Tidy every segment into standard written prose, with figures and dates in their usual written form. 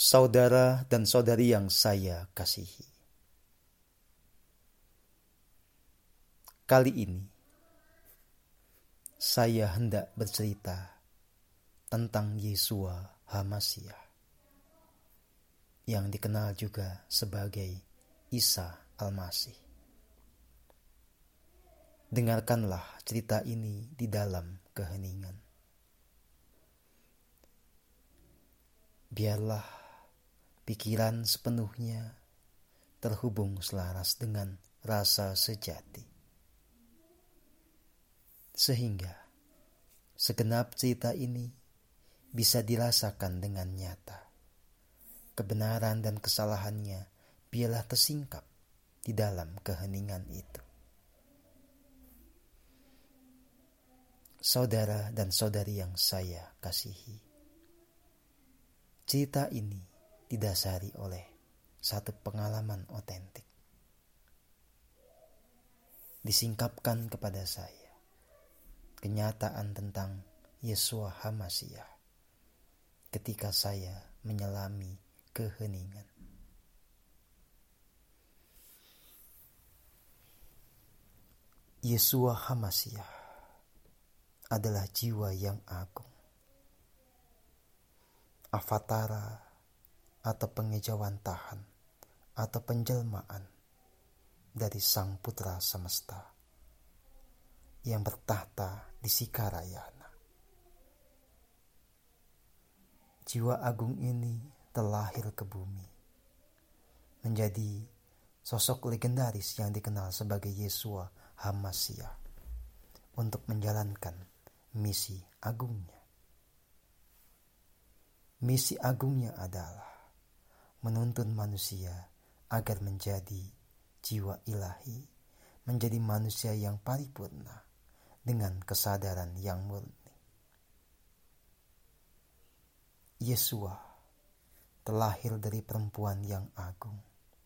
Saudara dan saudari yang saya kasihi, kali ini saya hendak bercerita tentang Yeshua HaMasiah yang dikenal juga sebagai Isa Al-Masih. Dengarkanlah cerita ini di dalam keheningan. Biarlah pikiran sepenuhnya terhubung selaras dengan rasa sejati, sehingga segenap cerita ini bisa dirasakan dengan nyata. Kebenaran dan kesalahannya biarlah tersingkap di dalam keheningan itu. Saudara dan saudari yang saya kasihi, cerita ini didasari oleh satu pengalaman otentik. Disingkapkan kepada saya kenyataan tentang Yeshua HaMasiah ketika saya menyelami keheningan. Yeshua HaMasiah adalah jiwa yang agung, avatara atau pengejawantahan atau penjelmaan dari Sang Putra Semesta yang bertahta di Sikarayana. Jiwa agung ini terlahir ke bumi menjadi sosok legendaris yang dikenal sebagai Yeshua HaMasiah untuk menjalankan misi agungnya. Misi agungnya adalah menuntun manusia agar menjadi jiwa ilahi, menjadi manusia yang paripurna dengan kesadaran yang murni. Yeshua terlahir dari perempuan yang agung,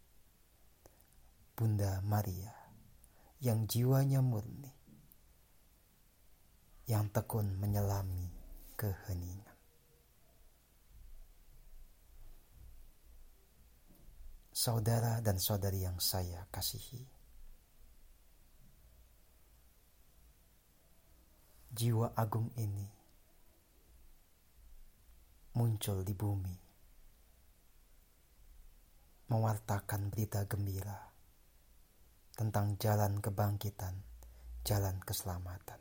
Bunda Maria, yang jiwanya murni, yang tekun menyelami keheningan. Saudara dan saudari yang saya kasihi, jiwa agung ini muncul di bumi, mewartakan berita gembira tentang jalan kebangkitan, jalan keselamatan.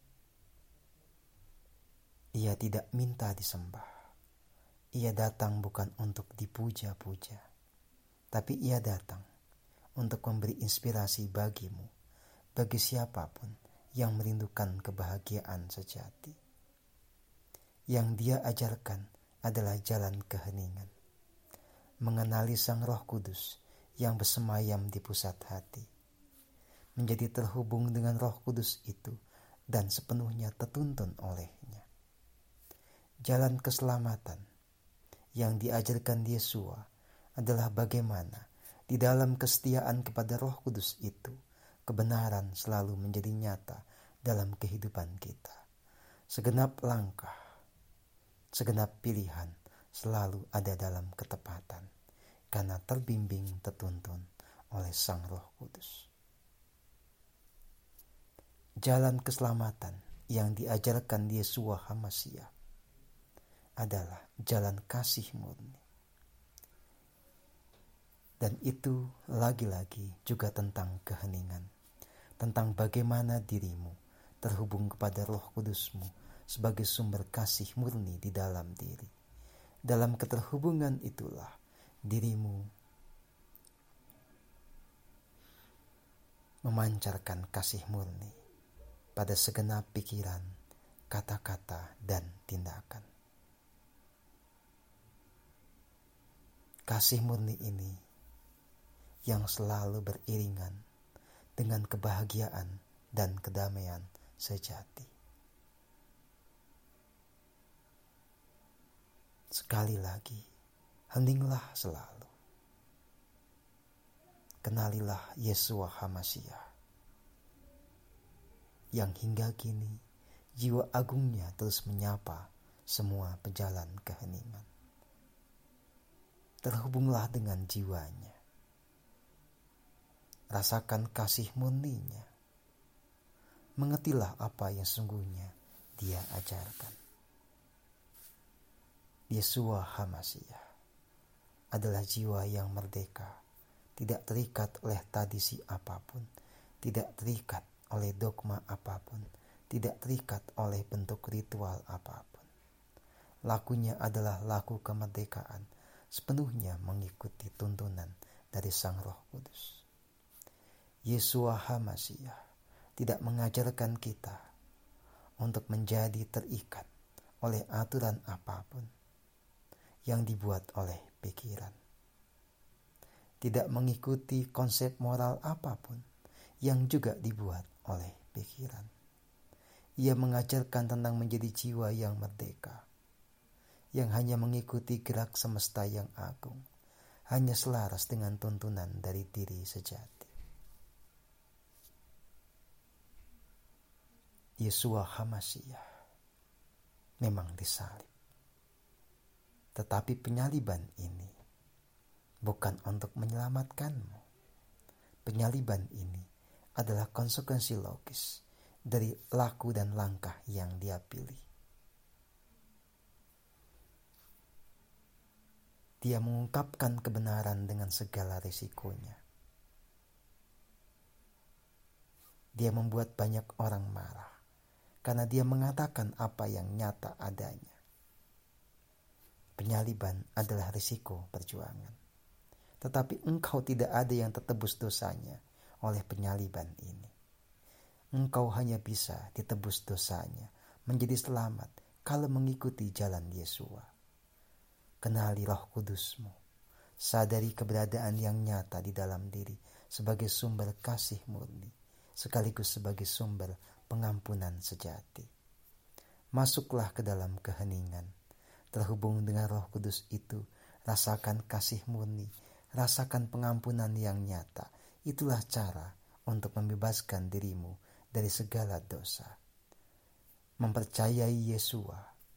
Ia tidak minta disembah. Ia datang bukan untuk dipuja-puja, tapi ia datang untuk memberi inspirasi bagimu, bagi siapapun yang merindukan kebahagiaan sejati. Yang dia ajarkan adalah jalan keheningan, mengenali Sang Roh Kudus yang bersemayam di pusat hati, menjadi terhubung dengan Roh Kudus itu dan sepenuhnya tertuntun olehnya. Jalan keselamatan yang diajarkan Yeshua adalah bagaimana di dalam kesetiaan kepada Roh Kudus itu kebenaran selalu menjadi nyata dalam kehidupan kita. Segenap langkah, segenap pilihan selalu ada dalam ketepatan karena terbimbing tertuntun oleh Sang Roh Kudus. Jalan keselamatan yang diajarkan Yeshua HaMasiah adalah jalan kasih murni. Dan itu lagi-lagi juga tentang keheningan, tentang bagaimana dirimu terhubung kepada Roh Kudusmu sebagai sumber kasih murni di dalam diri. Dalam keterhubungan itulah dirimu memancarkan kasih murni pada segenap pikiran, kata-kata, dan tindakan. Kasih murni ini yang selalu beriringan dengan kebahagiaan dan kedamaian sejati. Sekali lagi, heninglah selalu. Kenalilah Yeshua HaMasiah yang hingga kini jiwa agungnya terus menyapa semua pejalan keheningan. Terhubunglah dengan jiwanya. Rasakan kasih murninya. Mengertilah apa yang sungguhnya dia ajarkan. Yeshua HaMashiach adalah jiwa yang merdeka, tidak terikat oleh tradisi apapun, tidak terikat oleh dogma apapun, tidak terikat oleh bentuk ritual apapun. Lakunya adalah laku kemerdekaan, sepenuhnya mengikuti tuntunan dari Sang Roh Kudus. Yeshua HaMashiach tidak mengajarkan kita untuk menjadi terikat oleh aturan apapun yang dibuat oleh pikiran. Tidak mengikuti konsep moral apapun yang juga dibuat oleh pikiran. Ia mengajarkan tentang menjadi jiwa yang merdeka, yang hanya mengikuti gerak semesta yang agung, hanya selaras dengan tuntunan dari diri sejati. Yeshua HaMashiach memang disalib. Tetapi penyaliban ini bukan untuk menyelamatkanmu. Penyaliban ini adalah konsekuensi logis dari laku dan langkah yang dia pilih. Dia mengungkapkan kebenaran dengan segala risikonya. Dia membuat banyak orang marah karena dia mengatakan apa yang nyata adanya. Penyaliban adalah risiko perjuangan. Tetapi engkau tidak ada yang tertebus dosanya oleh penyaliban ini. Engkau hanya bisa ditebus dosanya, menjadi selamat kalau mengikuti jalan Yeshua. Kenali Roh Kudusmu. Sadari keberadaan yang nyata di dalam diri sebagai sumber kasih murni, sekaligus sebagai sumber pengampunan sejati. Masuklah ke dalam keheningan. Terhubung dengan Roh Kudus itu, rasakan kasih murni, rasakan pengampunan yang nyata. Itulah cara untuk membebaskan dirimu dari segala dosa. Mempercayai Yeshua,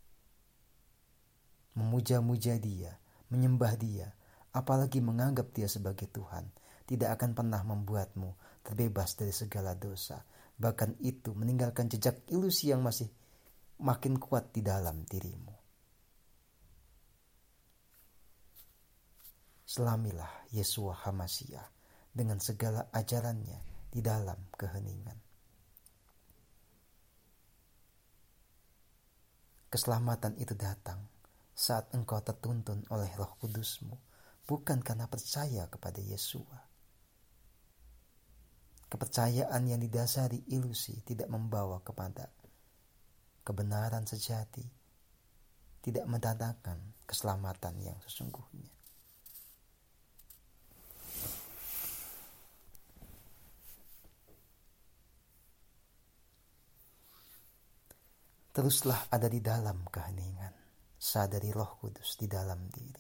memuja-muja Dia, menyembah Dia, apalagi menganggap Dia sebagai Tuhan, tidak akan pernah membuatmu terbebas dari segala dosa. Bahkan itu meninggalkan jejak ilusi yang masih makin kuat di dalam dirimu. Selamilah Yeshua HaMashiach dengan segala ajarannya di dalam keheningan. Keselamatan itu datang saat engkau tertuntun oleh Roh Kudusmu, bukan karena percaya kepada Yeshua. Kepercayaan yang didasari ilusi tidak membawa kepada kebenaran sejati, tidak mendatangkan keselamatan yang sesungguhnya. Teruslah ada di dalam keheningan, sadari Roh Kudus di dalam diri.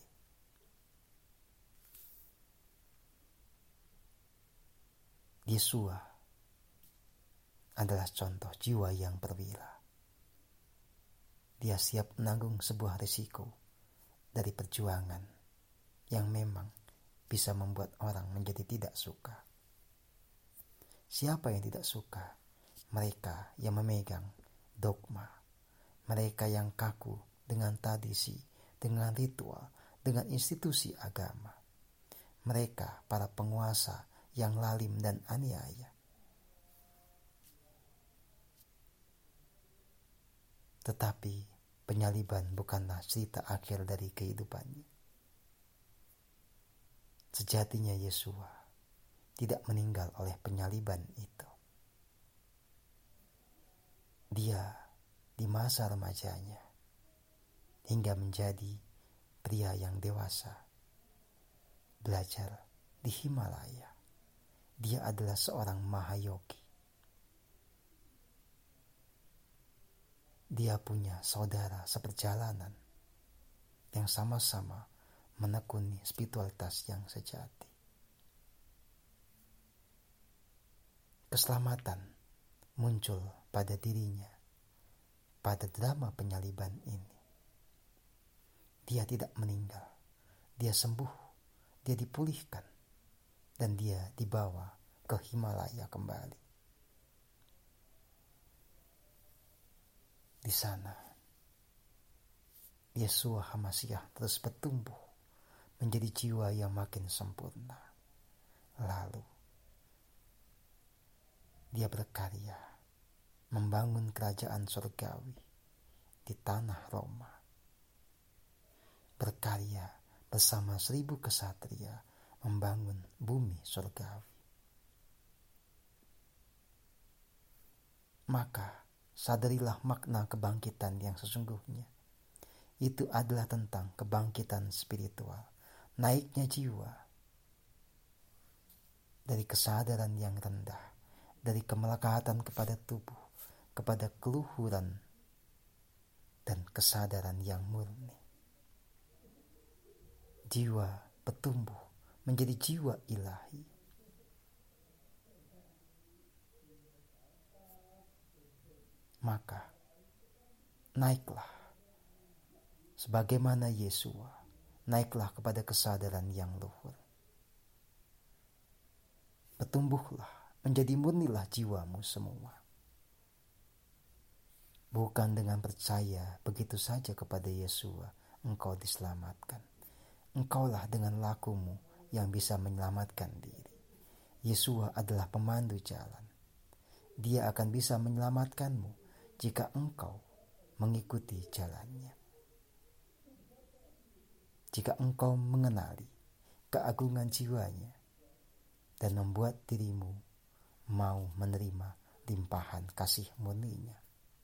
Yeshua adalah contoh jiwa yang perwira. Dia siap menanggung sebuah risiko dari perjuangan yang memang bisa membuat orang menjadi tidak suka. Siapa yang tidak suka? Mereka yang memegang dogma, mereka yang kaku dengan tradisi, dengan ritual, dengan institusi agama. Mereka para penguasa yang lalim dan aniaya. Tetapi penyaliban bukanlah cerita akhir dari kehidupannya. Sejatinya Yeshua tidak meninggal oleh penyaliban itu. Dia di masa remajanya hingga menjadi pria yang dewasa belajar di Himalaya. Dia adalah seorang Mahayogi. Dia punya saudara seperjalanan yang sama-sama menekuni spiritualitas yang sejati. Keselamatan muncul pada dirinya pada drama penyaliban ini. Dia tidak meninggal, dia sembuh, dia dipulihkan, dan dia dibawa ke Himalaya kembali. Di sana, Yeshua HaMashiach terus bertumbuh menjadi jiwa yang makin sempurna. Lalu, dia berkarya membangun kerajaan surgawi di tanah Roma. Berkarya bersama 1000 kesatria membangun bumi surgawi. Maka sadarilah makna kebangkitan yang sesungguhnya. Itu adalah tentang kebangkitan spiritual, naiknya jiwa dari kesadaran yang rendah, dari kemelekatan kepada tubuh, kepada keluhuran dan kesadaran yang murni. Jiwa bertumbuh menjadi jiwa ilahi. Maka naiklah sebagaimana Yeshua, naiklah kepada kesadaran yang luhur. Bertumbuhlah, menjadi murnilah jiwamu semua. Bukan dengan percaya begitu saja kepada Yeshua engkau diselamatkan. Engkaulah dengan lakumu yang bisa menyelamatkan diri. Yeshua adalah pemandu jalan. Dia akan bisa menyelamatkanmu jika engkau mengikuti jalannya. Jika engkau mengenali keagungan jiwanya dan membuat dirimu mau menerima limpahan kasih murninya.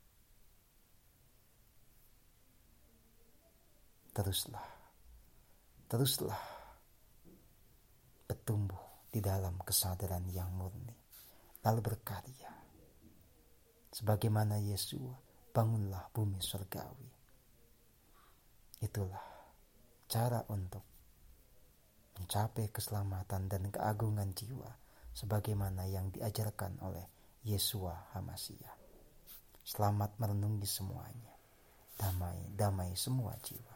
Teruslah bertumbuh di dalam kesadaran yang murni, lalu berkarya. Sebagaimana Yeshua, bangunlah bumi surgawi. Itulah cara untuk mencapai keselamatan dan keagungan jiwa sebagaimana yang diajarkan oleh Yeshua HaMashiach. Selamat merenungi semuanya. Damai semua jiwa.